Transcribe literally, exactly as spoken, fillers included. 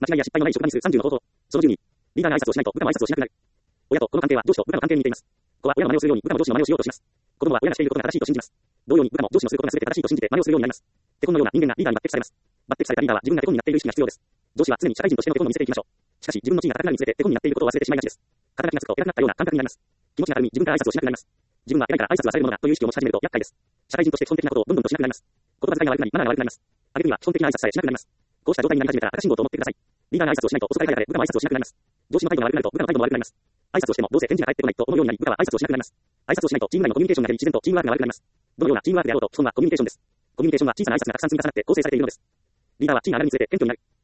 間違いや失敗のない職場にするさんじゅうの方法。そのじゅうに、リーダーが挨拶をしないと部下も挨拶をしなくなる。親とこの関係は上司と部下の関係に似ています。子は親の真似をするように部下も上司の真似をしようとします。子供は親がしていることが正しいと信じます。同様に部下も上司のすることが全て正しいと信じて真似をするようになります。テコンのような人間がリーダーに抜擢されます。抜擢されたリーダーは自分がテコンになっている意識が必要です。上司は常に社会人としてのテコンを見せていきましょう。しかし自分の地位が高くなるにつれてテコンになっていることを忘れてしまいがちです。肩書きがつくと偉くなったような感覚になります。気持ちが軽み自分から挨拶をしなくなります。自分は偉いから挨拶はされるものだという意識を持ち始めると厄介です。社会人として基本的なことをどんどんとしなくなります。言葉遣いが悪くなりマナーが悪くなります。挙句には基本的な挨拶さえしなくなります。こうした状態になり始めたら赤信号と思ってください。リーダーが挨拶をしないと遅かれ早かれ部下も挨拶をしなくなります。上司の態度が悪くなると部下の態度も悪くなります。挨拶をしてもどうせ返事が返ってこないと思うようになり部下は挨拶をしなくなります。挨拶をしないとチーム内のコミュニケーションが減り自然とチームワークが悪くなります。どのようなチームワークであろうと基本はコミュニケーションです。コミュニケーションは小さな挨拶がたくさん積み重なって構成されているのです。リーダーは地位が上がるにつれて謙虚になる。